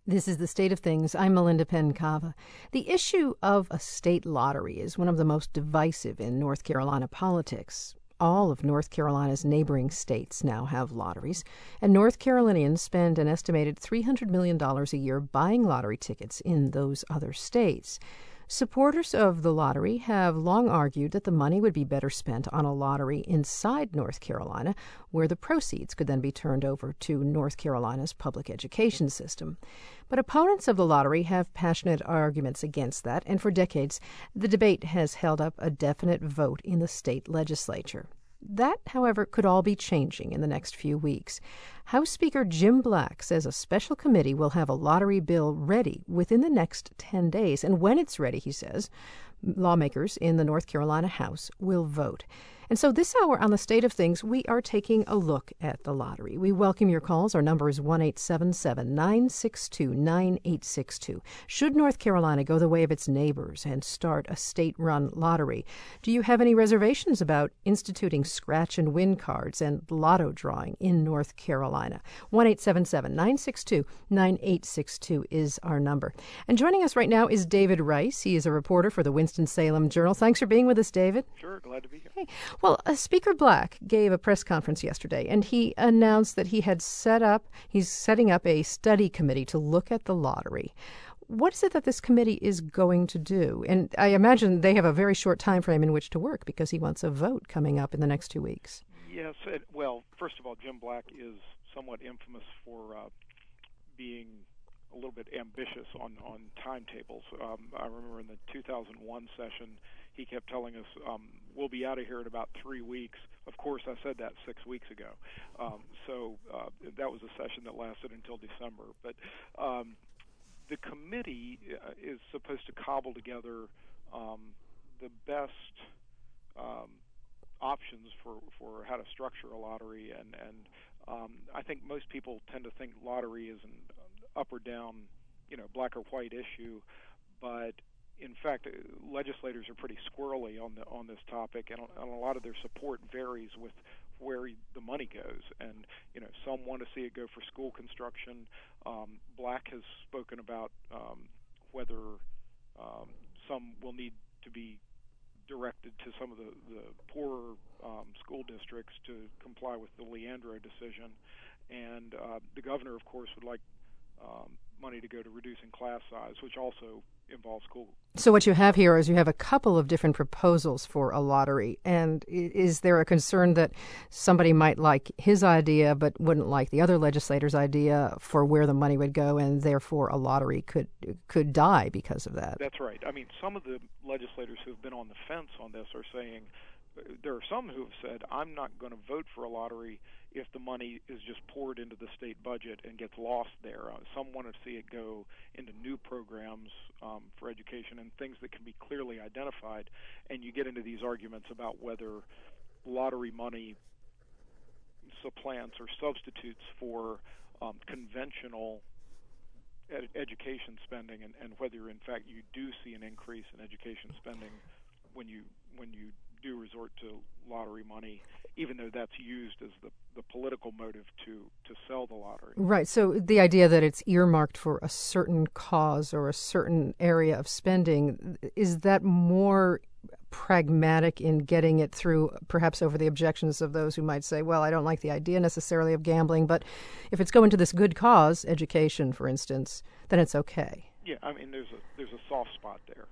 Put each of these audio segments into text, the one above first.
This is the State of Things. I'm Melinda Penn-Cava. The issue of a state lottery is one of the most divisive in North Carolina politics. All of North Carolina's neighboring states now have lotteries, and North Carolinians spend an estimated $300 million a year buying lottery tickets in those other states. Supporters of the lottery have long argued that the money would be better spent on a lottery inside North Carolina, where the proceeds could then be turned over to North Carolina's public education system. But opponents of the lottery have passionate arguments against that, and for decades, the debate has held up a definite vote in the state legislature. That, however, could all be changing in the next few weeks. House Speaker Jim Black says a special committee will have a lottery bill ready within the next 10 days. And when it's ready, he says, lawmakers in the North Carolina House will vote. And so this hour on The State of Things, we are taking a look at the lottery. We welcome your calls. Our number is 1-877-962-9862. Should North Carolina go the way of its neighbors and start a state-run lottery? Do you have any reservations about instituting scratch-and-win cards and lotto drawing in North Carolina? 1-877-962-9862 is our number. And joining us right now is David Rice. He is a reporter for the Winston-Salem Journal. Thanks for being with us, David. Sure, glad to be here. Hey. Well, Speaker Black gave a press conference yesterday, and he announced that he's setting up a study committee to look at the lottery. What is it that this committee is going to do? And I imagine they have a very short time frame in which to work because he wants a vote coming up in the next 2 weeks. Yes. Well, first of all, Jim Black is somewhat infamous for being a little bit ambitious on timetables. I remember in the 2001 session, he kept telling us, we'll be out of here in about 3 weeks. Of course, I said that 6 weeks ago. So that was a session that lasted until December. But the committee is supposed to cobble together the best options for how to structure a lottery. And I think most people tend to think lottery is an up or down, black or white issue. But in fact, legislators are pretty squirrely on this topic, and a lot of their support varies with where the money goes. And some want to see it go for school construction. Black has spoken about whether some will need to be directed to some of the poorer school districts to comply with the Leandro decision. And the governor, of course, would like money to go to reducing class size, which also involves school. So what you have here is you have a couple of different proposals for a lottery. And is there a concern that somebody might like his idea but wouldn't like the other legislator's idea for where the money would go, and therefore a lottery could die because of that? That's right. I mean, some of the legislators who've been on the fence on this are saying, there are some who have said, I'm not going to vote for a lottery if the money is just poured into the state budget and gets lost there. Some want to see it go into new programs for education and things that can be clearly identified. And you get into these arguments about whether lottery money supplants or substitutes for conventional education spending, and whether in fact you do see an increase in education spending when you do resort to lottery money, even though that's used as the political motive to sell the lottery. Right. So the idea that it's earmarked for a certain cause or a certain area of spending, is that more pragmatic in getting it through, perhaps over the objections of those who might say, well, I don't like the idea necessarily of gambling, but if it's going to this good cause, education, for instance, then it's okay? Yeah, I mean, there's a soft spot there.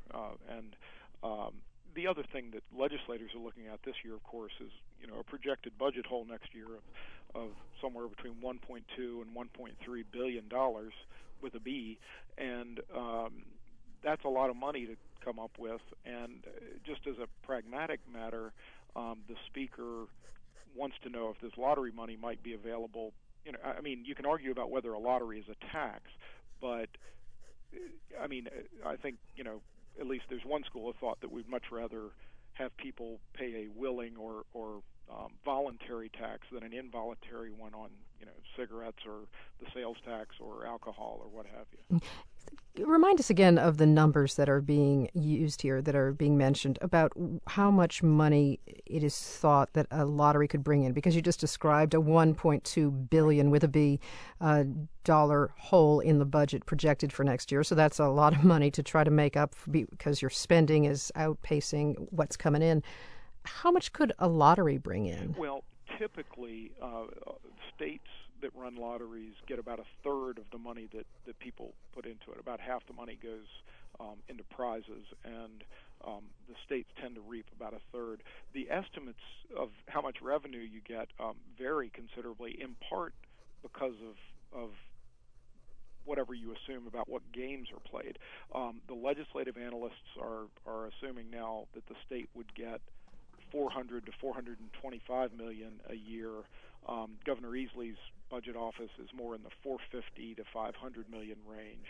The other thing that legislators are looking at this year, of course, is a projected budget hole next year of somewhere between 1.2 and 1.3 billion dollars with a B, and that's a lot of money to come up with. And just as a pragmatic matter, the speaker wants to know if this lottery money might be available. I mean, you can argue about whether a lottery is a tax, but I mean, I think at least there's one school of thought that we'd much rather have people pay a willing or voluntary tax than an involuntary one on cigarettes or the sales tax or alcohol or what have you. Remind us again of the numbers that are being used here, that are being mentioned, about how much money it is thought that a lottery could bring in, because you just described a $1.2 billion with a B dollar hole in the budget projected for next year. So that's a lot of money to try to make up because your spending is outpacing what's coming in. How much could a lottery bring in? Well, typically, states that run lotteries get about a third of the money that people put into it. About half the money goes into prizes, and the states tend to reap about a third. The estimates of how much revenue you get vary considerably, in part because of whatever you assume about what games are played. The legislative analysts are assuming now that the state would get 400 to 425 million a year. Governor Easley's budget office is more in the 450 to 500 million range,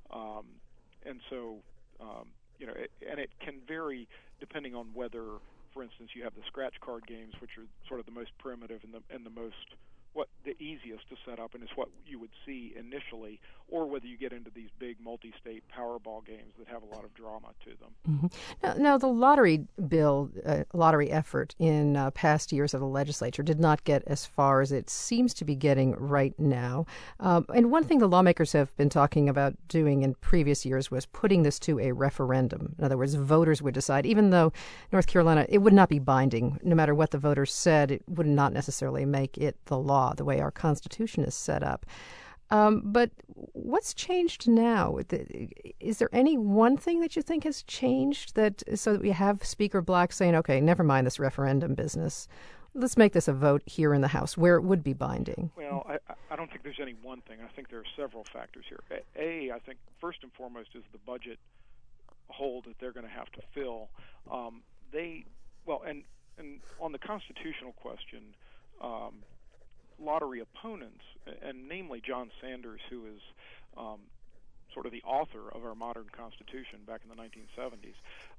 and so and it can vary depending on whether, for instance, you have the scratch card games, which are sort of the most primitive and the most the easiest to set up, and it's what you would see initially, or whether you get into these big multi-state Powerball games that have a lot of drama to them. Mm-hmm. Now, the lottery bill, lottery effort in past years of the legislature did not get as far as it seems to be getting right now. And one thing the lawmakers have been talking about doing in previous years was putting this to a referendum. In other words, voters would decide, even though North Carolina, it would not be binding. No matter what the voters said, it would not necessarily make it the law, the way our Constitution is set up. But what's changed now? Is there any one thing that you think has changed so that we have Speaker Black saying, okay, never mind this referendum business. Let's make this a vote here in the House where it would be binding? Well, I don't think there's any one thing. I think there are several factors here. I think first and foremost is the budget hole that they're going to have to fill. And on the constitutional question, lottery opponents, and namely John Sanders, who is sort of the author of our modern Constitution back in the 1970s,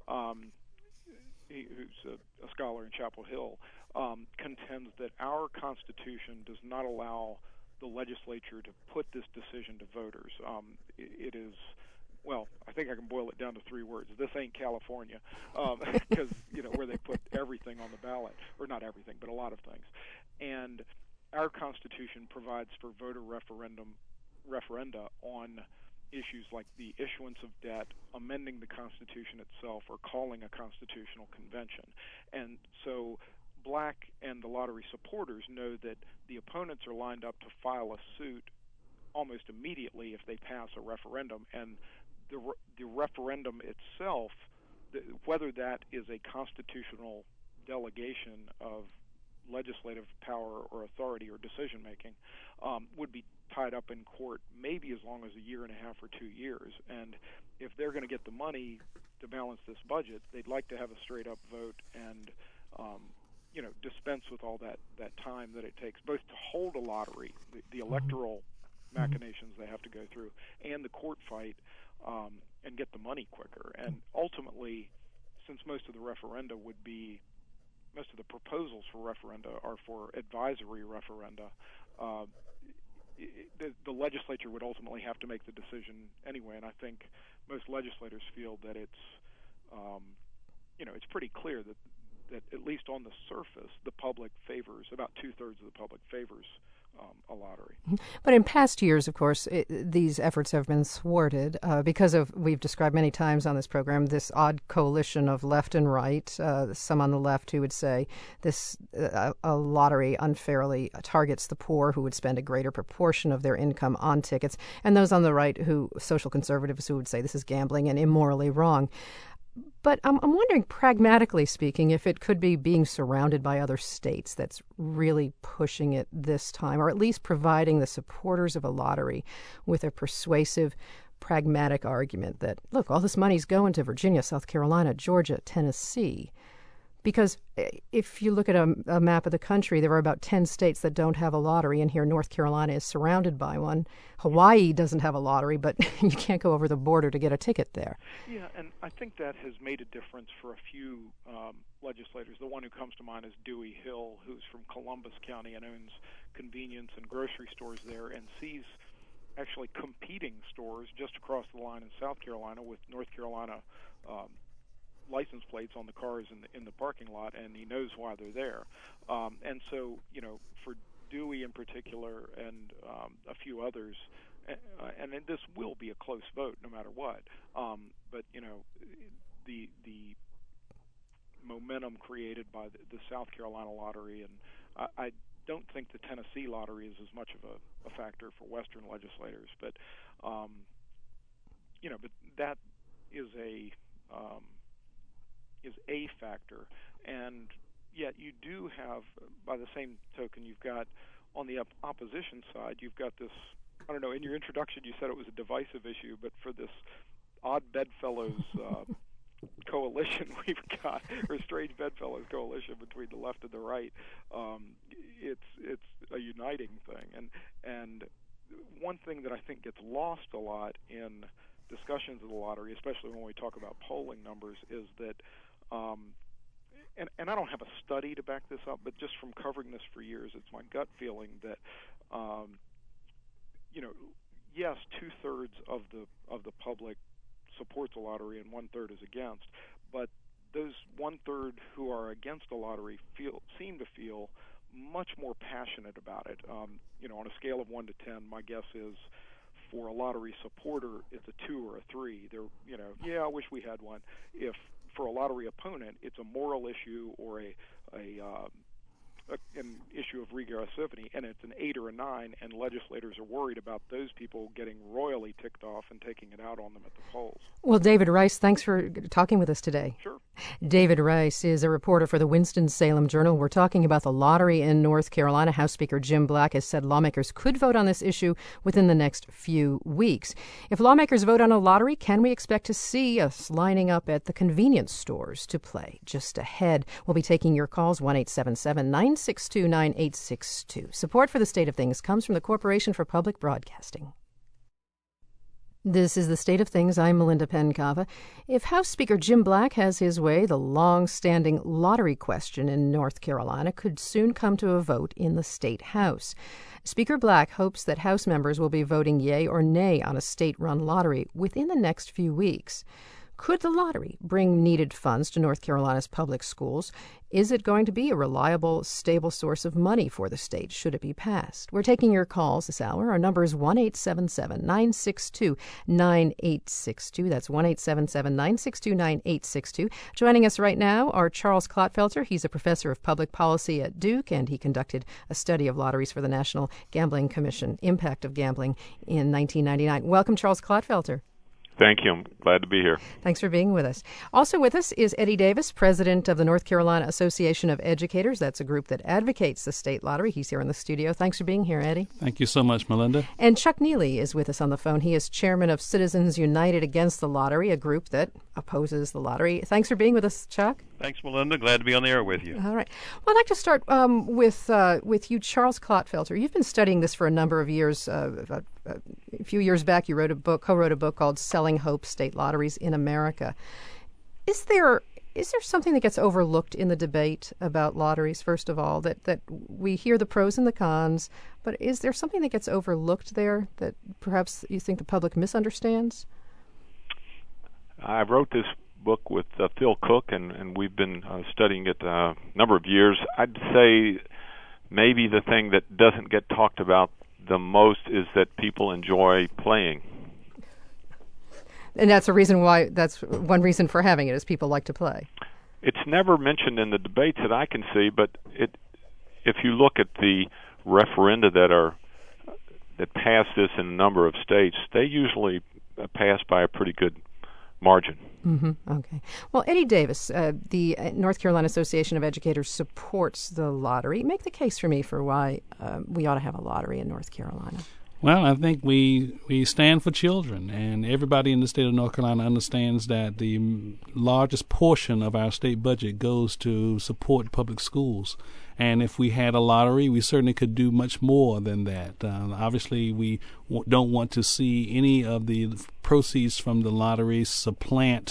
who's a scholar in Chapel Hill, contends that our Constitution does not allow the legislature to put this decision to voters. It is, well, I think I can boil it down to three words. This ain't California, because where they put everything on the ballot, or not everything, but a lot of things. And our Constitution provides for voter referenda on issues like the issuance of debt, amending the Constitution itself, or calling a constitutional convention. And so Black and the lottery supporters know that the opponents are lined up to file a suit almost immediately if they pass a referendum. And the referendum itself, whether that is a constitutional delegation of legislative power or authority or decision-making, would be tied up in court maybe as long as a year and a half or 2 years. And if they're going to get the money to balance this budget, they'd like to have a straight-up vote and dispense with all that time that it takes both to hold a lottery, the electoral machinations they have to go through, and the court fight, and get the money quicker. And ultimately, since most of the proposals for referenda are for advisory referenda, the legislature would ultimately have to make the decision anyway. And I think most legislators feel that it's pretty clear that at least on the surface, the public favors, about 2/3 of the public favors a lottery. But in past years, of course, these efforts have been thwarted because of, we've described many times on this program, this odd coalition of left and right. Some on the left who would say this a lottery unfairly targets the poor, who would spend a greater proportion of their income on tickets, and those on the right, social conservatives, who would say this is gambling and immorally wrong. But I'm wondering, pragmatically speaking, if it could be being surrounded by other states that's really pushing it this time, or at least providing the supporters of a lottery with a persuasive, pragmatic argument that, look, all this money's going to Virginia, South Carolina, Georgia, Tennessee. Because if you look at a map of the country, there are about 10 states that don't have a lottery, and here North Carolina is surrounded by one. Hawaii doesn't have a lottery, but you can't go over the border to get a ticket there. Yeah, and I think that has made a difference for a few legislators. The one who comes to mind is Dewey Hill, who's from Columbus County and owns convenience and grocery stores there, and sees actually competing stores just across the line in South Carolina with North Carolina license plates on the cars in the parking lot, and he knows why they're there. And so, for Dewey in particular and a few others, and this will be a close vote no matter what. But the momentum created by the South Carolina lottery, and I don't think the Tennessee lottery is as much of a factor for Western legislators, but but that is a factor, and yet you do have, by the same token, you've got on the opposition side, you've got this. I don't know. In your introduction, you said it was a divisive issue, but for this odd bedfellows coalition we've got, or strange bedfellows coalition between the left and the right, it's a uniting thing. And one thing that I think gets lost a lot in discussions of the lottery, especially when we talk about polling numbers, is that, and I don't have a study to back this up, but just from covering this for years, it's my gut feeling that, yes, 2/3 of the public supports a lottery and 1/3 is against, but those 1/3 who are against the lottery seem to feel much more passionate about it. On a scale of 1 to 10, my guess is for a lottery supporter, it's a 2 or a 3. They're, I wish we had one. If for a lottery opponent, it's a moral issue or an issue of regressivity, and it's an 8 or a 9, and legislators are worried about those people getting royally ticked off and taking it out on them at the polls. Well, David Rice, thanks for talking with us today. Sure. David Rice is a reporter for the Winston-Salem Journal. We're talking about the lottery in North Carolina. House Speaker Jim Black has said lawmakers could vote on this issue within the next few weeks. If lawmakers vote on a lottery, can we expect to see us lining up at the convenience stores to play? Just ahead, we'll be taking your calls, 1-877-962-9862. Support for the State of Things comes from the Corporation for Public Broadcasting. This is the State of Things. I'm Melinda Pencava. If House Speaker Jim Black has his way, the long-standing lottery question in North Carolina could soon come to a vote in the state House. Speaker Black hopes that House members will be voting yea or nay on a state-run lottery within the next few weeks. Could the lottery bring needed funds to North Carolina's public schools? Is it going to be a reliable, stable source of money for the state should it be passed? We're taking your calls this hour. Our number is 1-877-962-9862. That's 1-877-962-9862. Joining us right now are Charles Clotfelter. He's a professor of public policy at Duke, and he conducted a study of lotteries for the National Gambling Commission, Impact of Gambling, in 1999. Welcome, Charles Clotfelter. Thank you. I'm glad to be here. Thanks for being with us. Also with us is Eddie Davis, president of the North Carolina Association of Educators. That's a group that advocates the state lottery. He's here in the studio. Thanks for being here, Eddie. Thank you so much, Melinda. And Chuck Neely is with us on the phone. He is chairman of Citizens United Against the Lottery, a group that opposes the lottery. Thanks for being with us, Chuck. Thanks, Melinda. Glad to be on the air with you. All right. Well, I'd like to start with you, Charles Clotfelter. You've been studying this for a number of years. A few years back, you co-wrote a book called Selling Hope: State Lotteries in America. Is there something that gets overlooked in the debate about lotteries, first of all, that we hear the pros and the cons, but is there something that gets overlooked there that perhaps you think the public misunderstands? I wrote this book with Phil Cook, and we've been studying it a number of years. I'd say maybe the thing that doesn't get talked about the most is that people enjoy playing. And that's one reason for having it, is people like to play. It's never mentioned in the debates that I can see, but if you look at the referenda that pass this in a number of states, they usually pass by a pretty good margin. Mm-hmm. Okay. Well, Eddie Davis, the North Carolina Association of Educators supports the lottery. Make the case for me for why we ought to have a lottery in North Carolina. Well, I think we stand for children, and everybody in the state of North Carolina understands that the largest portion of our state budget goes to support public schools. And if we had a lottery, we certainly could do much more than that. Obviously, we don't want to see any of the proceeds from the lottery supplant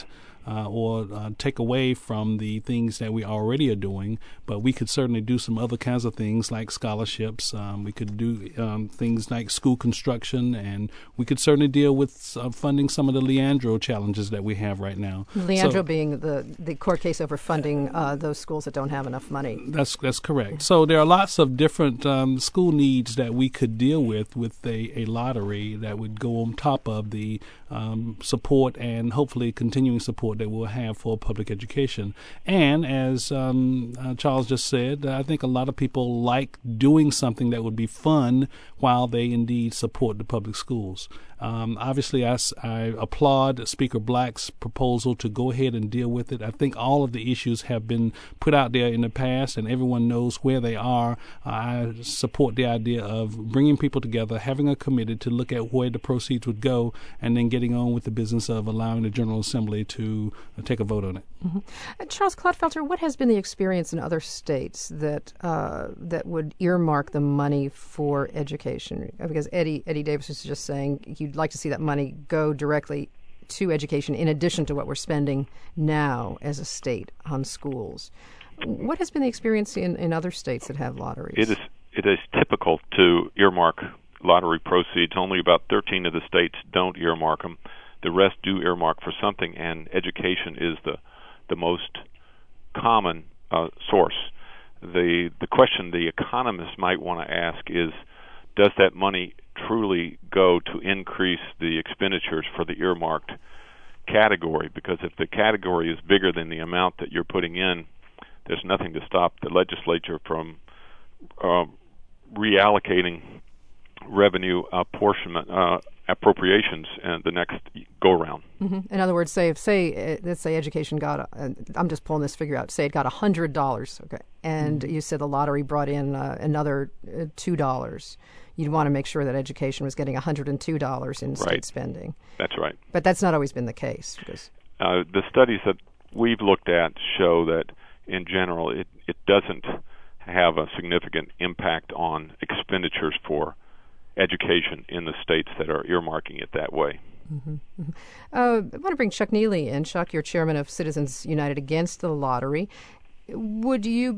or take away from the things that we already are doing, but we could certainly do some other kinds of things like scholarships. We could do things like school construction, and we could certainly deal with funding some of the Leandro challenges that we have right now. Leandro being the court case over funding those schools that don't have enough money. That's correct. So there are lots of different school needs that we could deal with a lottery that would go on top of the support and hopefully continuing support that we'll have for public education. And as Charles just said, I think a lot of people like doing something that would be fun while they indeed support the public schools. Obviously, I applaud Speaker Black's proposal to go ahead and deal with it. I think all of the issues have been put out there in the past, and everyone knows where they are. I support the idea of bringing people together, having a committee to look at where the proceeds would go, and then getting on with the business of allowing the General Assembly to take a vote on it. Mm-hmm. Charles Clodfelter, what has been the experience in other states that would earmark the money for education? Because Eddie Davis was just saying you'd like to see that money go directly to education in addition to what we're spending now as a state on schools. What has been the experience in other states that have lotteries? It is typical to earmark lottery proceeds. Only about 13 of the states don't earmark them. The rest do earmark for something, and education is the most common source. The question the economists might want to ask is, does that money truly go to increase the expenditures for the earmarked category? Because if the category is bigger than the amount that you're putting in, there's nothing to stop the legislature from reallocating revenue appropriations the next go-around. Mm-hmm. In other words, let's say education got, I'm just pulling this figure out, say it got $100, okay, and you said the lottery brought in another $2. You'd want to make sure that education was getting $102 in state spending. That's right. But that's not always been the case. Because the studies that we've looked at show that, in general, it doesn't have a significant impact on expenditures for education in the states that are earmarking it that way. Mm-hmm. Mm-hmm. I want to bring Chuck Neely in. Chuck, you're chairman of Citizens United Against the Lottery. Would you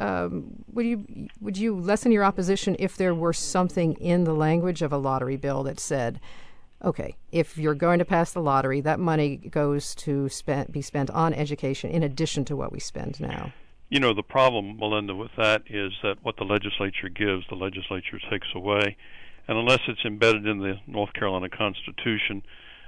lessen your opposition if there were something in the language of a lottery bill that said, okay, if you're going to pass the lottery, that money goes to be spent on education in addition to what we spend now? You know, the problem, Melinda, with that is that what the legislature gives, the legislature takes away. And unless it's embedded in the North Carolina Constitution,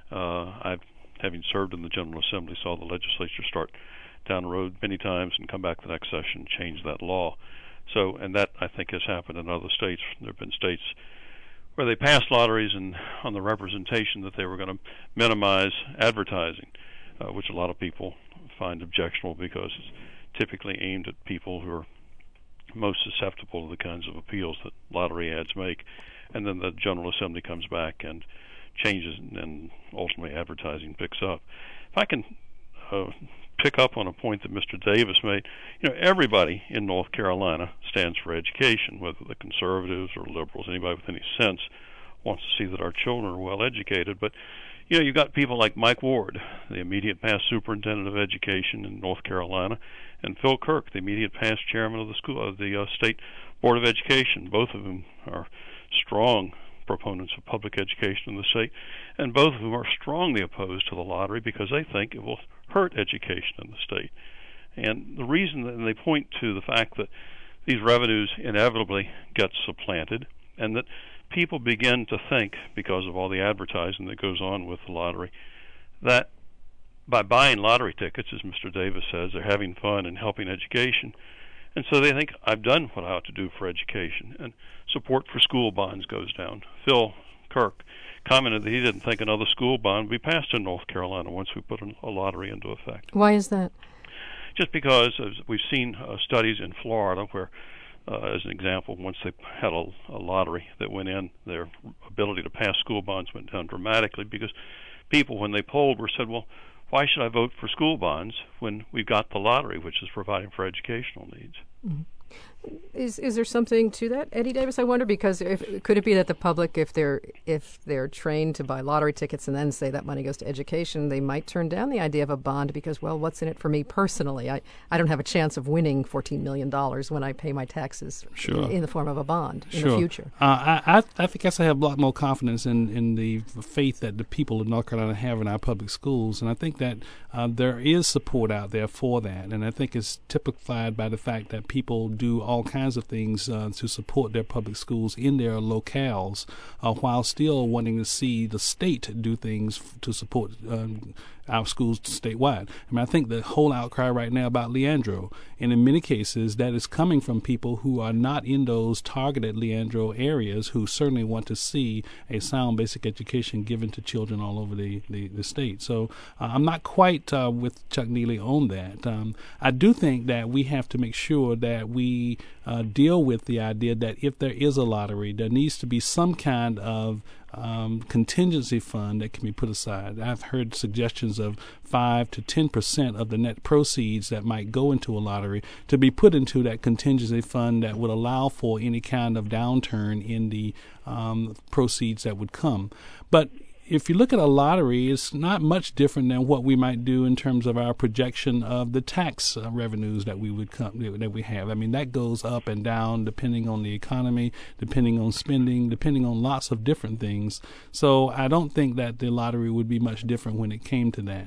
having served in the General Assembly, saw the legislature start down the road many times and come back the next session and change that law. So, and that, I think, has happened in other states. There have been states where they passed lotteries and on the representation that they were going to minimize advertising, which a lot of people find objectionable because it's typically aimed at people who are most susceptible to the kinds of appeals that lottery ads make. And then the General Assembly comes back and changes, and ultimately advertising picks up. If I can pick up on a point that Mr. Davis made, you know, everybody in North Carolina stands for education, whether the conservatives or liberals, anybody with any sense wants to see that our children are well educated. But, you know, you've got people like Mike Ward, the immediate past superintendent of education in North Carolina, and Phil Kirk, the immediate past chairman of the state board of education. Both of them are strong proponents of public education in the state, and both of them are strongly opposed to the lottery because they think it will hurt education in the state. And the reason that they point to the fact that these revenues inevitably get supplanted, and that people begin to think, because of all the advertising that goes on with the lottery, that by buying lottery tickets, as Mr. Davis says, they're having fun and helping education. And so they think, I've done what I ought to do for education. And support for school bonds goes down. Phil Kirk commented that he didn't think another school bond would be passed in North Carolina once we put a lottery into effect. Why is that? Just because we've seen studies in Florida where, as an example, once they had a lottery that went in, their ability to pass school bonds went down dramatically because people, when they polled, said, well, why should I vote for school bonds when we've got the lottery, which is providing for educational needs? Mm-hmm. Is there something to that, Eddie Davis? I wonder, because could it be that the public, if they're trained to buy lottery tickets and then say that money goes to education, they might turn down the idea of a bond because, well, what's in it for me personally? I don't have a chance of winning $14 million when I pay my taxes in the form of a bond in the future. I guess I have a lot more confidence in the faith that the people of North Carolina have in our public schools, and I think that there is support out there for that, and I think it's typified by the fact that people do all kinds of things to support their public schools in their locales, while still wanting to see the state do things to support our schools statewide. I mean, I think the whole outcry right now about Leandro, and in many cases that is coming from people who are not in those targeted Leandro areas, who certainly want to see a sound basic education given to children all over the state. So I'm not quite with Chuck Neely on that. I do think that we have to make sure that we deal with the idea that if there is a lottery, there needs to be some kind of contingency fund that can be put aside. I've heard suggestions of 5 to 10% of the net proceeds that might go into a lottery to be put into that contingency fund that would allow for any kind of downturn in the proceeds that would come. But if you look at a lottery, it's not much different than what we might do in terms of our projection of the tax revenues that we have. I mean, that goes up and down depending on the economy, depending on spending, depending on lots of different things. So I don't think that the lottery would be much different when it came to that.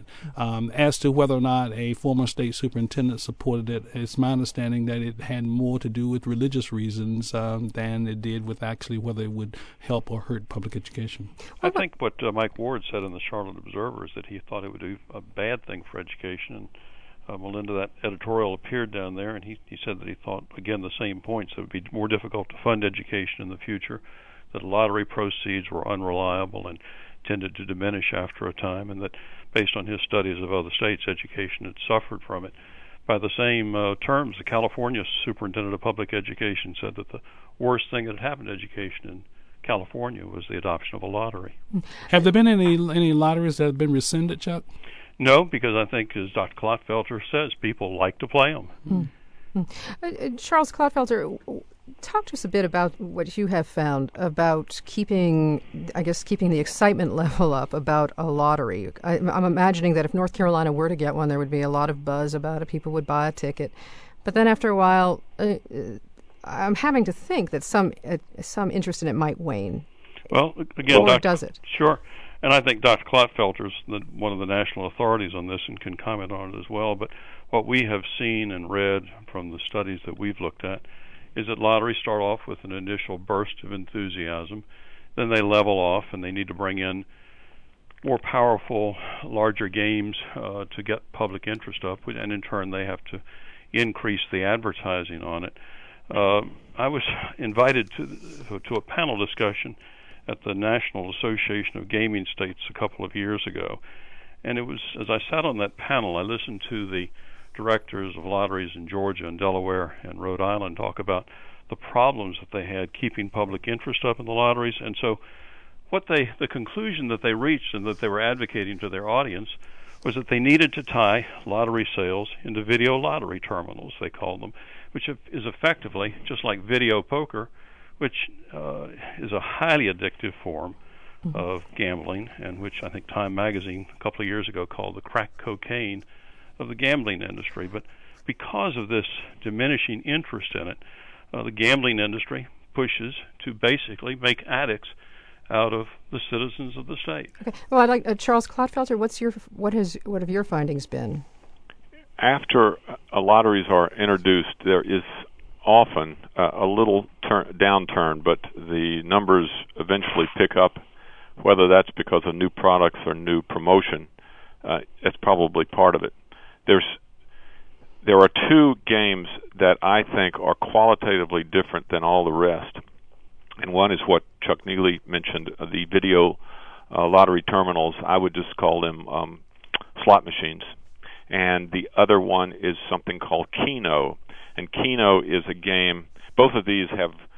As to whether or not a former state superintendent supported it, it's my understanding that it had more to do with religious reasons than it did with actually whether it would help or hurt public education. I think what Mike Ward said in the Charlotte Observer is that he thought it would do a bad thing for education. And Melinda, that editorial appeared down there, and he said that he thought, again, the same points. It would be more difficult to fund education in the future, that lottery proceeds were unreliable and tended to diminish after a time, and that based on his studies of other states, education had suffered from it. By the same terms, the California Superintendent of Public Education said that the worst thing that had happened to education in California was the adoption of a lottery. Have there been any lotteries that have been rescinded, Chuck? No, because I think, as Dr. Clotfelter says, people like to play them. Charles Clotfelter, talk to us a bit about what you have found about keeping the excitement level up about a lottery. I'm imagining that if North Carolina were to get one, there would be a lot of buzz about it. People would buy a ticket. But then after a while, I'm having to think that some interest in it might wane. Well, again, or does it? Sure. And I think Dr. Clotfelter is one of the national authorities on this and can comment on it as well. But what we have seen and read from the studies that we've looked at is that lotteries start off with an initial burst of enthusiasm. Then they level off, and they need to bring in more powerful, larger games to get public interest up. And in turn, they have to increase the advertising on it. I was invited to a panel discussion at the National Association of Gaming States a couple of years ago, and it was, as I sat on that panel, I listened to the directors of lotteries in Georgia and Delaware and Rhode Island talk about the problems that they had keeping public interest up in the lotteries. And so the conclusion that they reached and that they were advocating to their audience was that they needed to tie lottery sales into video lottery terminals, they called them, which is effectively just like video poker, which is a highly addictive form of gambling, and which I think Time Magazine a couple of years ago called the crack cocaine of the gambling industry. But because of this diminishing interest in it, the gambling industry pushes to basically make addicts out of the citizens of the state. Okay. Well, I'd like Charles Clotfelter. What have your findings been? After lotteries are introduced, there is often a little downturn, but the numbers eventually pick up. Whether that's because of new products or new promotion, it's probably part of it. There are two games that I think are qualitatively different than all the rest. And one is what Chuck Neely mentioned, the video lottery terminals. I would just call them slot machines. And the other one is something called Keno. And Keno is a game, both of these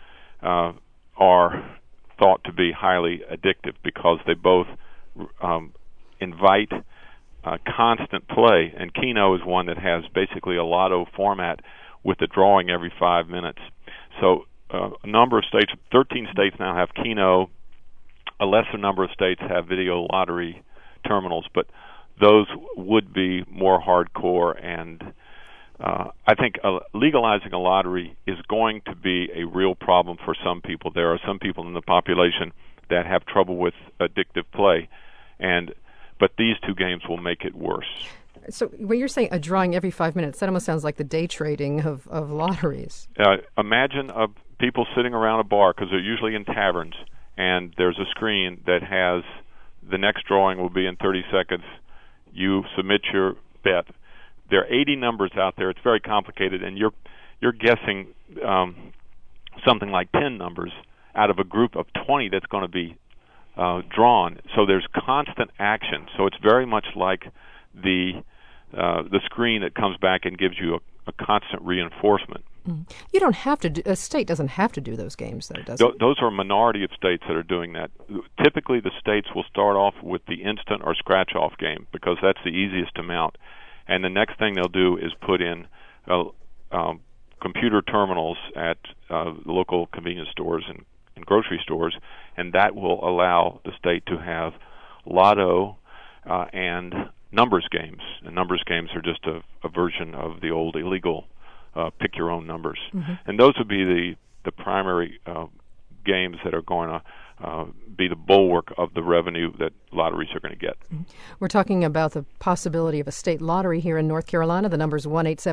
are thought to be highly addictive because they both invite constant play. And Keno is one that has basically a lotto format with the drawing every 5 minutes. So a number of states, 13 states now have Keno. A lesser number of states have video lottery terminals, but those would be more hardcore. And I think legalizing a lottery is going to be a real problem for some people. There are some people in the population that have trouble with addictive play, but these two games will make it worse. So when you're saying a drawing every 5 minutes, that almost sounds like the day trading of lotteries. Imagine people sitting around a bar, because they're usually in taverns, and there's a screen that has the next drawing will be in 30 seconds. You submit your bet. There are 80 numbers out there. It's very complicated, and you're guessing something like 10 numbers out of a group of 20 that's going to be drawn. So there's constant action. So it's very much like the screen that comes back and gives you a constant reinforcement. You don't have to a state doesn't have to do those games, though, does it? Those are a minority of states that are doing that. Typically, the states will start off with the instant or scratch-off game because that's the easiest amount. And the next thing they'll do is put in computer terminals at local convenience stores and grocery stores, and that will allow the state to have lotto and numbers games. And numbers games are just a version of the old illegal pick your own numbers. And those would be the primary games that are going to be the bulwark of the revenue that lotteries are going to get. We're talking about the possibility of a state lottery here in North Carolina. The number is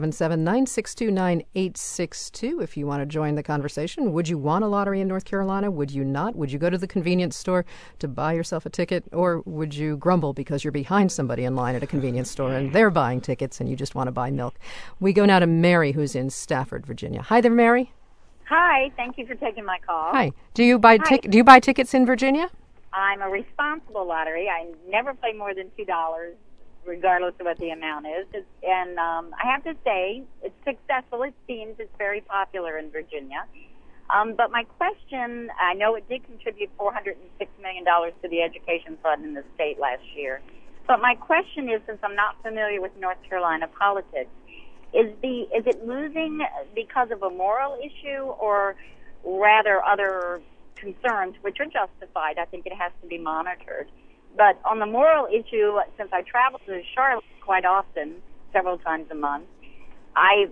1-877-962-9862 if you want to join the conversation. Would you want a lottery in North Carolina? Would you not? Would you go to the convenience store to buy yourself a ticket? Or would you grumble because you're behind somebody in line at a convenience store and they're buying tickets and you just want to buy milk? We go now to Mary, who's in Stafford, Virginia. Hi there, Mary. Hi, thank you for taking my call. Hi. Do you buy tickets in Virginia? I'm a responsible lottery. I never play more than $2, regardless of what the amount is. And I have to say, it's successful. It seems it's very popular in Virginia. But my question, I know it did contribute $406 million to the education fund in the state last year. But my question is, since I'm not familiar with North Carolina politics, is it losing because of a moral issue or rather other concerns, which are justified? I think it has to be monitored. But on the moral issue, since I travel to Charlotte quite often, several times a month, I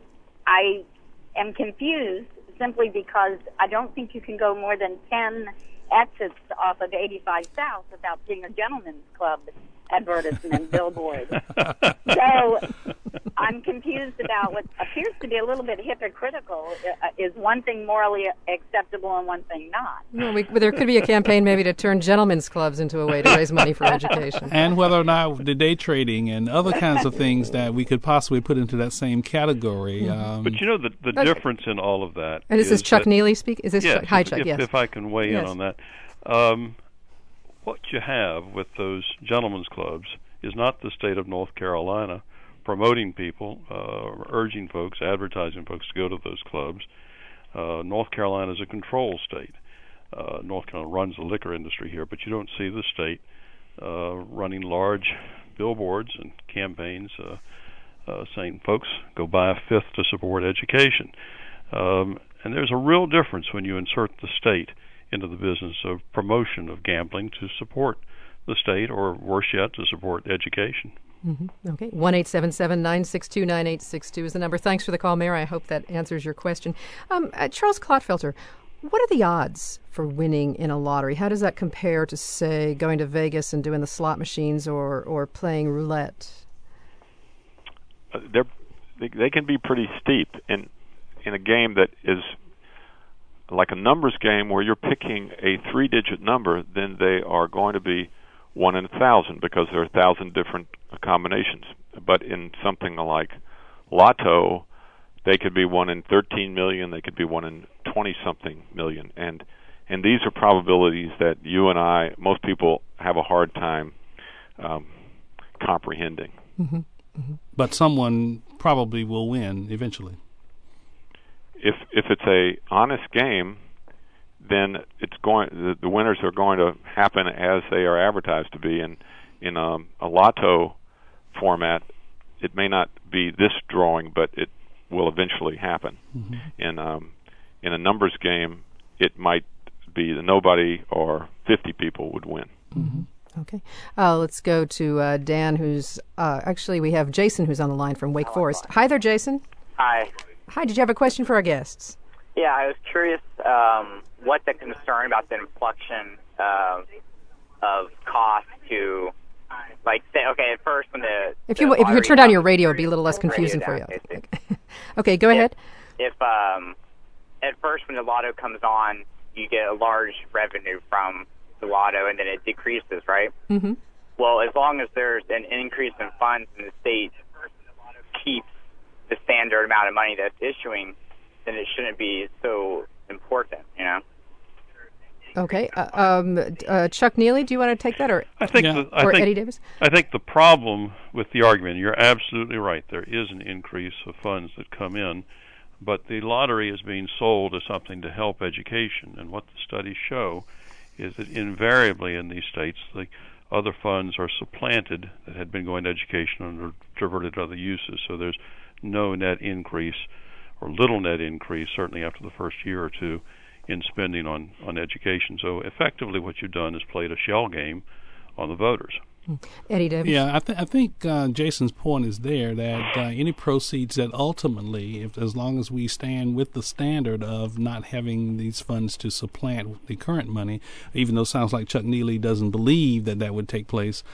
am confused simply because I don't think you can go more than 10 exits off of 85 South without seeing a gentleman's club advertisement billboard. So I'm confused about what appears to be a little bit hypocritical. Is one thing morally acceptable and one thing not? Well, there could be a campaign maybe to turn gentlemen's clubs into a way to raise money for education. And whether or not the day trading and other kinds of things that we could possibly put into that same category. But you know the difference in all of that. And is this Chuck Neely speak? Is this yes, Chuck? Hi, Chuck. If, yes. If I can weigh in on that. What you have with those gentlemen's clubs is not the state of North Carolina promoting people, urging folks, advertising folks to go to those clubs. North Carolina is a control state. North Carolina runs the liquor industry here, but you don't see the state running large billboards and campaigns saying, folks, go buy a fifth to support education. And there's a real difference when you insert the state into the business of promotion of gambling to support the state, or worse yet, to support education. Okay. 1-877-962-9862 is the number. Thanks for the call, Mayor. I hope that answers your question. Charles Clotfelter, what are the odds for winning in a lottery? How does that compare to, say, going to Vegas and doing the slot machines or playing roulette? They can be pretty steep in a game that is like a numbers game where you're picking a 3-digit number. Then they are going to be 1 in 1,000 because there are 1,000 different combinations. But in something like Lotto, they could be 1 in 13 million. They could be 1 in 20-something million. And these are probabilities that you and I, most people, have a hard time comprehending. But someone probably will win eventually. If it's a honest game, then the winners are going to happen as they are advertised to be. And in a lotto format, it may not be this drawing, but will eventually happen. And in a numbers game, it might be that nobody or 50 people would win. Okay. Let's go to Dan, who's actually, we have Jason who's on the line from Wake Forest. Hi there, Jason. Hi. Hi, did you have a question for our guests? Yeah, I was curious what the concern about the inflection of cost to, like, say, okay, at first when if you could turn down your radio, it'd be a little less confusing for you. Okay, go ahead. If at first when the lotto comes on, you get a large revenue from the lotto, and then it decreases, right? Mm-hmm. Well, as long as there's an increase in funds and the state keeps the standard amount of money that's issuing, then it shouldn't be so important, you know? Okay. Chuck Neely, do you want to take that, or Eddie Davis? I think the problem with the argument, you're absolutely right. There is an increase of funds that come in, but the lottery is being sold as something to help education. And what the studies show is that invariably in these states, the other funds are supplanted that had been going to education and are diverted to other uses. So there's no net increase, or little net increase, certainly after the first year or two, in spending on education. So effectively what you've done is played a shell game on the voters. Eddie Davis? Yeah, I think Jason's point is there, that any proceeds that ultimately, as long as we stand with the standard of not having these funds to supplant the current money, even though it sounds like Chuck Neely doesn't believe that would take place,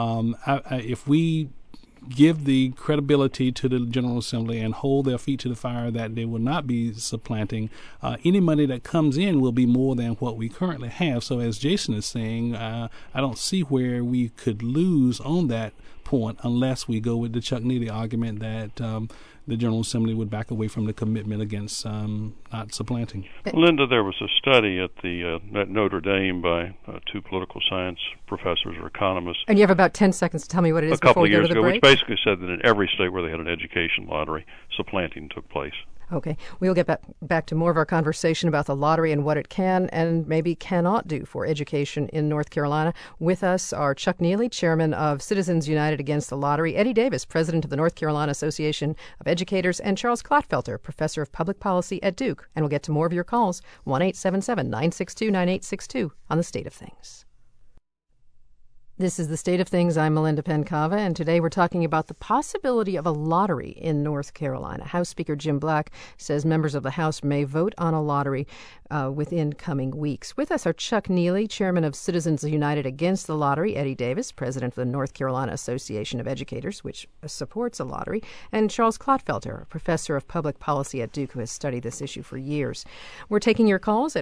if we give the credibility to the General Assembly and hold their feet to the fire that they will not be supplanting, any money that comes in will be more than what we currently have. So as Jason is saying, I don't see where we could lose on that point unless we go with the Chuck Neely argument that the General Assembly would back away from the commitment against not supplanting. Linda, there was a study at Notre Dame by two political science professors or economists. And you have about 10 seconds to tell me what it is before we go to the break. A couple of years ago, which basically said that in every state where they had an education lottery, supplanting took place. Okay. We'll get back to more of our conversation about the lottery and what it can and maybe cannot do for education in North Carolina. With us are Chuck Neely, chairman of Citizens United Against the Lottery, Eddie Davis, president of the North Carolina Association of Educators, and Charles Clotfelter, professor of public policy at Duke. And we'll get to more of your calls, 1-877-962-9862 on The State of Things. This is The State of Things. I'm Melinda Pencava, and today we're talking about the possibility of a lottery in North Carolina. House Speaker Jim Black says members of the House may vote on a lottery within coming weeks. With us are Chuck Neely, chairman of Citizens United Against the Lottery, Eddie Davis, president of the North Carolina Association of Educators, which supports a lottery, and Charles Clotfelter, a professor of public policy at Duke who has studied this issue for years. We're taking your calls at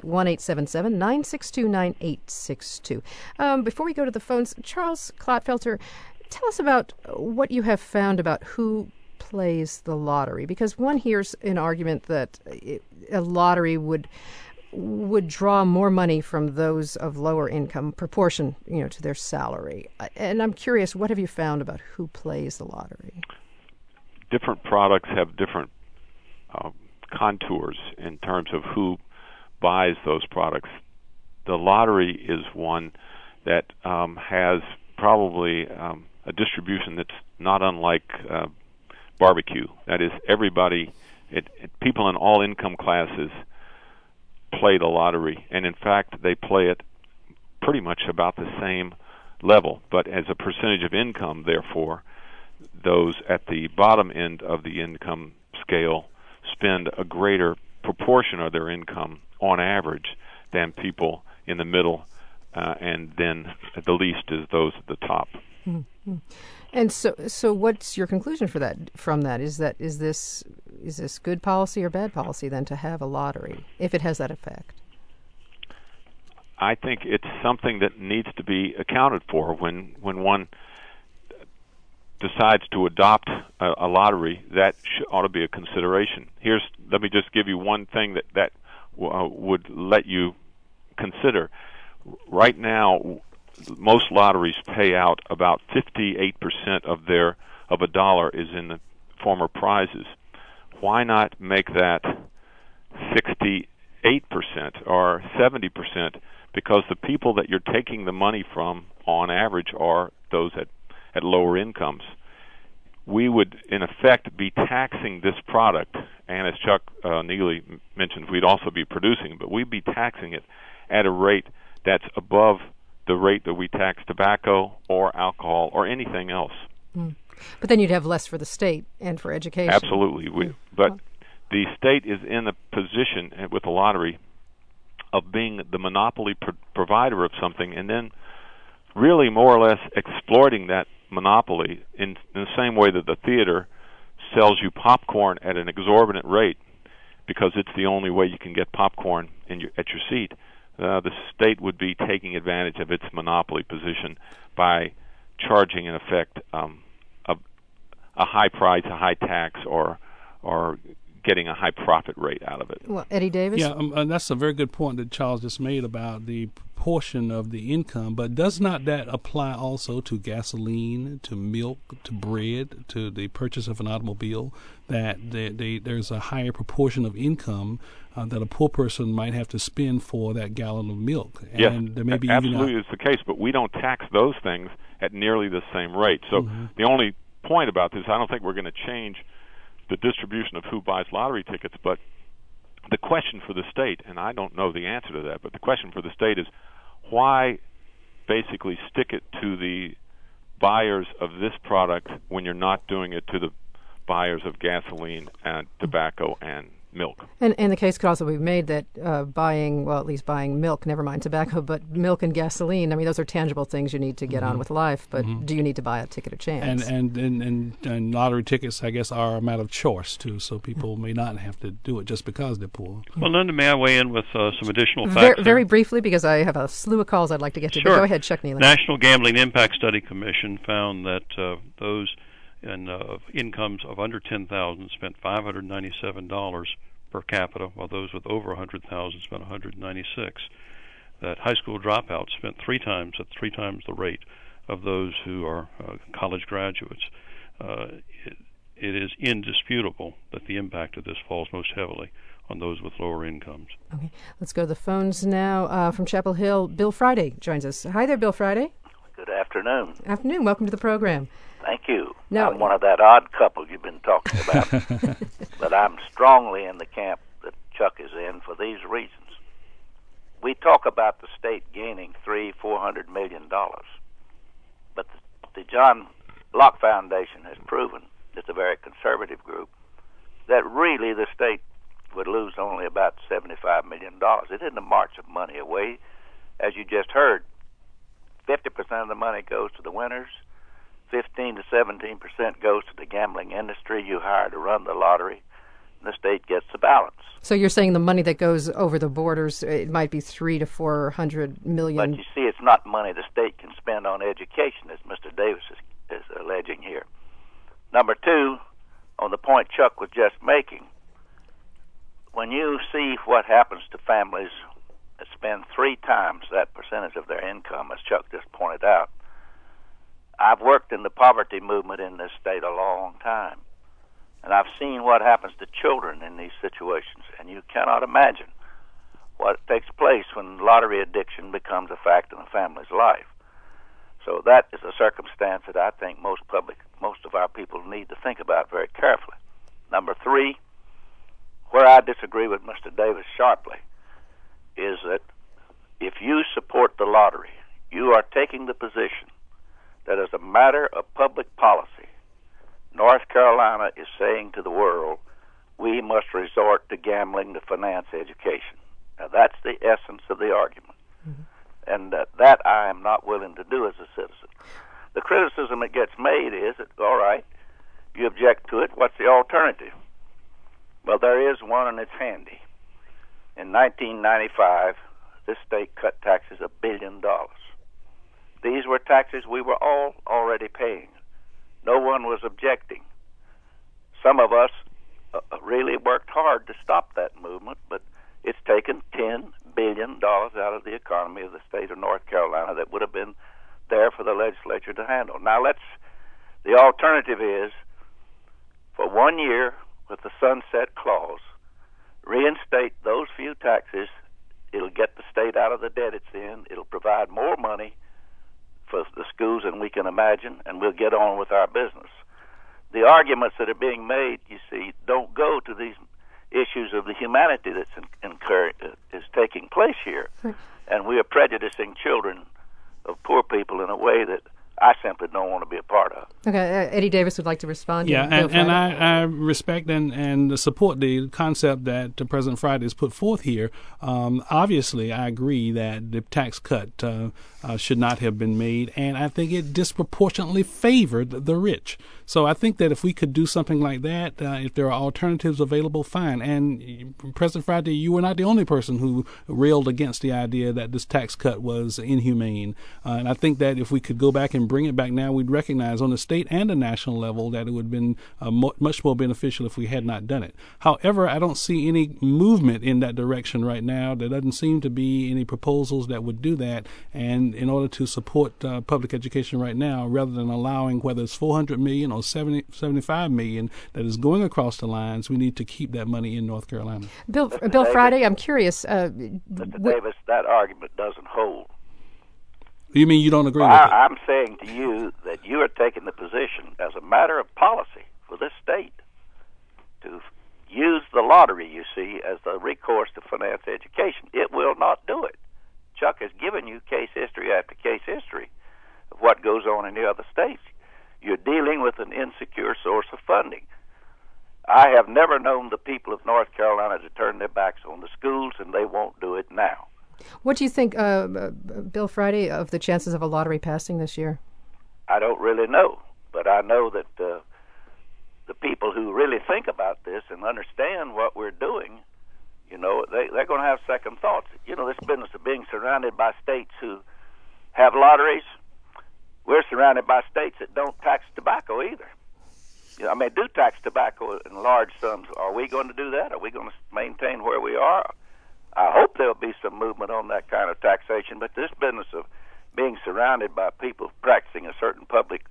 1-877-962-9862. Before we go to the phones, Charles Clotfelter, tell us about what you have found about who plays the lottery, because one hears an argument that a lottery would draw more money from those of lower income, proportion, to their salary. And I'm curious, what have you found about who plays the lottery? Different products have different contours in terms of who buys those products. The lottery is one that has probably a distribution that's not unlike barbecue. That is, everybody, people in all income classes play the lottery, and in fact they play it pretty much about the same level, but as a percentage of income, therefore, those at the bottom end of the income scale spend a greater proportion of their income on average than people in the middle, and then the least is those at the top. Mm-hmm. And so what's your conclusion from that? Is this good policy or bad policy then to have a lottery if it has that effect? I think it's something that needs to be accounted for when one decides to adopt a lottery. That ought to be a consideration. Let me just give you one thing that would let you consider. Right now, most lotteries pay out about 58% of a dollar is in the form of prizes. Why not make that 68% or 70%? Because the people that you're taking the money from, on average, are those at lower incomes. We would, in effect, be taxing this product and as Chuck Neely mentioned, we'd also be producing, but we'd be taxing it at a rate that's above the rate that we tax tobacco or alcohol or anything else. But then you'd have less for the state and for education. Absolutely. But the state is in a position with the lottery of being the monopoly provider of something, and then really more or less exploiting that monopoly in the same way that the theater sells you popcorn at an exorbitant rate because it's the only way you can get popcorn at your seat. The state would be taking advantage of its monopoly position by charging, in effect, a high price, a high tax, or getting a high profit rate out of it. Well, Eddie Davis? Yeah, that's a very good point that Charles just made about the proportion of the income, but does not that apply also to gasoline, to milk, to bread, to the purchase of an automobile, that there's a higher proportion of income that a poor person might have to spend for that gallon of milk? Yes, and there may be absolutely is the case, but we don't tax those things at nearly the same rate. So the only point about this, I don't think we're going to change the distribution of who buys lottery tickets, but the question for the state, and I don't know the answer to that, but the question for the state is why basically stick it to the buyers of this product when you're not doing it to the buyers of gasoline and tobacco and milk. And the case could also be made that buying milk, never mind tobacco, but milk and gasoline, I mean, those are tangible things you need to get on with life, but do you need to buy a ticket of chance? And lottery tickets, I guess, are a matter of choice, too, so people may not have to do it just because they're poor. Well, Linda, may I weigh in with some additional facts? Very briefly, because I have a slew of calls I'd like to get to. Sure. But go ahead, Chuck Neely. National Gambling Impact Study Commission found that those in incomes of under $10,000 spent $597 per capita, while those with over $100,000 spent $196. That high school dropouts spent three times the rate of those who are college graduates. It is indisputable that the impact of this falls most heavily on those with lower incomes. Okay, let's go to the phones now. From Chapel Hill, Bill Friday joins us. Hi there, Bill Friday. Good afternoon. Afternoon. Welcome to the program. Thank you. Now, I'm one of that odd couple you've been talking about, but I'm strongly in the camp that Chuck is in for these reasons. We talk about the state gaining $400 million, but the John Locke Foundation has proven, it's a very conservative group, that really the state would lose only about $75 million. It isn't a march of money away. As you just heard, 50% of the money goes to the winners, 15 to 17% goes to the gambling industry you hire to run the lottery, and the state gets the balance. So you're saying the money that goes over the borders, it might be $300 to $400 million. But you see, it's not money the state can spend on education, as Mr. Davis is alleging here. Number two, on the point Chuck was just making, when you see what happens to families that spend 3 times that percentage of their income, as Chuck just pointed out, I've worked in the poverty movement in this state a long time, and I've seen what happens to children in these situations, and you cannot imagine what takes place when lottery addiction becomes a fact in a family's life. So that is a circumstance that I think most of our people need to think about very carefully. Number 3, where I disagree with Mr. Davis sharply, is that if you support the lottery, you are taking the position that as a matter of public policy, North Carolina is saying to the world, we must resort to gambling to finance education. Now, that's the essence of the argument. And that I am not willing to do as a citizen. The criticism that gets made is that, all right, you object to it, what's the alternative? Well, there is one, and it's handy. In 1995, this state cut taxes $1 billion. These were taxes we were all already paying. No one was objecting. Some of us really worked hard to stop that movement, but it's taken $10 billion out of the economy of the state of North Carolina that would have been there for the legislature to handle. Now, the alternative is, for 1 year with the sunset clause, reinstate those few taxes. It'll get the state out of the debt it's in. It'll provide more money for the schools than we can imagine, and we'll get on with our business. The arguments that are being made, you see, don't go to these issues of the humanity that's is taking place here. And we are prejudicing children of poor people in a way that I simply don't want to be a part of. Okay, Eddie Davis would like to respond. Yeah, and I respect and support the concept that President Friday has put forth here. Obviously, I agree that the tax cut should not have been made, and I think it disproportionately favored the rich. So I think that if we could do something like that, if there are alternatives available, fine. And President Friday, you were not the only person who railed against the idea that this tax cut was inhumane. And I think that if we could go back and bring it back now, we'd recognize on the state and the national level that it would have been much more beneficial if we had not done it. However, I don't see any movement in that direction right now. There doesn't seem to be any proposals that would do that. And in order to support public education right now, rather than allowing whether it's $400 million or $75 million that is going across the lines, we need to keep that money in North Carolina. Bill Friday, I'm curious. Mr. Davis, that argument doesn't hold. You mean you don't agree with it? I'm saying to you that you are taking the position as a matter of policy for this state to use the lottery, you see, as the recourse to finance education. It will not do it. Chuck has given you case history after case history of what goes on in the other states. You're dealing with an insecure source of funding. I have never known the people of North Carolina to turn their backs on the schools, and they won't do it now. What do you think, Bill Friday, of the chances of a lottery passing this year? I don't really know, but I know that the people who really think about this and understand what we're doing, you know, they're going to have second thoughts. You know, this business of being surrounded by states who have lotteries, we're surrounded by states that don't tax tobacco either. You know, I mean, do tax tobacco in large sums. Are we going to do that? Are we going to maintain where we are? I hope there'll be some movement on that kind of taxation, but this business of being surrounded by people practicing a certain public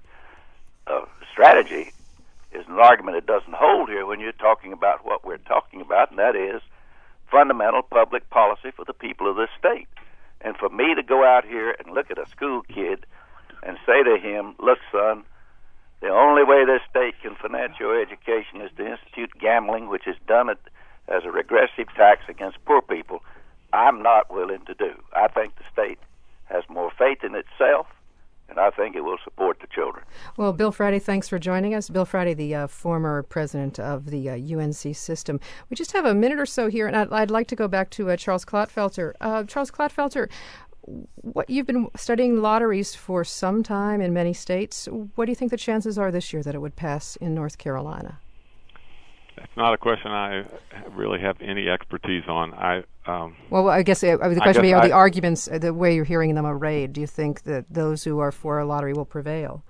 strategy is an argument that doesn't hold here when you're talking about what we're talking about, and that is fundamental public policy for the people of this state. And for me to go out here and look at a school kid and say to him, look, son, the only way this state can finance your education is to institute gambling, which is done as a regressive tax against poor people, I'm not willing to do. I think the state has more faith in itself, and I think it will support the children. Well, Bill Friday, thanks for joining us. Bill Friday, the former president of the UNC system. We just have a minute or so here, and I'd like to go back to Charles Clotfelter. Charles Clotfelter, you've been studying lotteries for some time in many states. What do you think the chances are this year that it would pass in North Carolina? That's not a question I really have any expertise on. Well, I guess the question would be, are the arguments, the way you're hearing them arrayed, do you think that those who are for a lottery will prevail?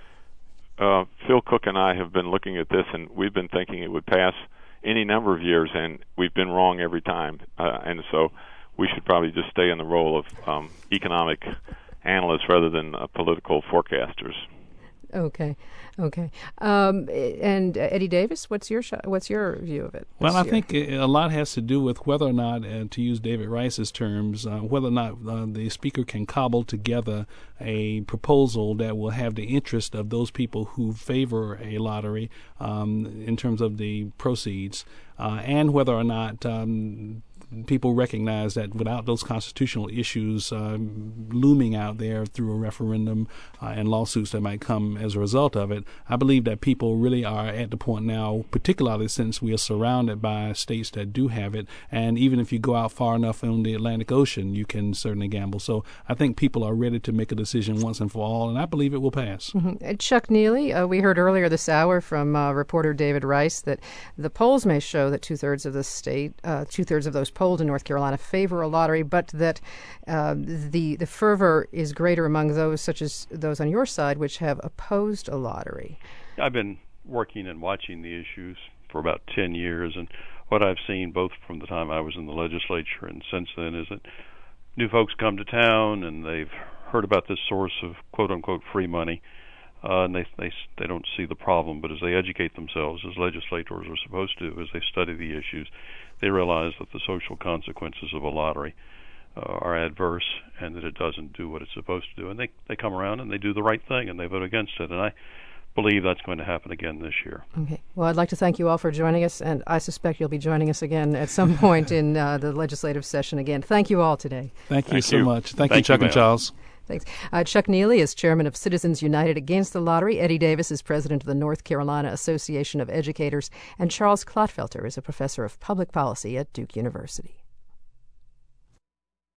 Phil Cook and I have been looking at this, and we've been thinking it would pass any number of years, and we've been wrong every time. And so we should probably just stay in the role of economic analysts rather than political forecasters. Okay. And Eddie Davis, what's your view of it? Well, I think a lot has to do with whether or not, to use David Rice's terms, whether or not the speaker can cobble together a proposal that will have the interest of those people who favor a lottery in terms of the proceeds, and whether or not people recognize that without those constitutional issues looming out there through a referendum and lawsuits that might come as a result of it, I believe that people really are at the point now, particularly since we are surrounded by states that do have it, and even if you go out far enough on the Atlantic Ocean, you can certainly gamble. So I think people are ready to make a decision once and for all, and I believe it will pass. Mm-hmm. Chuck Neely, we heard earlier this hour from reporter David Rice that the polls may show that two-thirds of those polled in North Carolina favor a lottery, but that the fervor is greater among those, such as those on your side, which have opposed a lottery. I've been working and watching the issues for about 10 years, and what I've seen both from the time I was in the legislature and since then is that new folks come to town and they've heard about this source of quote-unquote free money, and they don't see the problem, but as they educate themselves, as legislators are supposed to, as they study the issues, they realize that the social consequences of a lottery are adverse and that it doesn't do what it's supposed to do. And they come around and they do the right thing and they vote against it. And I believe that's going to happen again this year. Okay. Well, I'd like to thank you all for joining us, and I suspect you'll be joining us again at some point in the legislative session again. Thank you all today. Thank you so much. Thank you, Chuck and Charles. Thanks. Chuck Neely is chairman of Citizens United Against the Lottery. Eddie Davis is president of the North Carolina Association of Educators. And Charles Clotfelter is a professor of public policy at Duke University.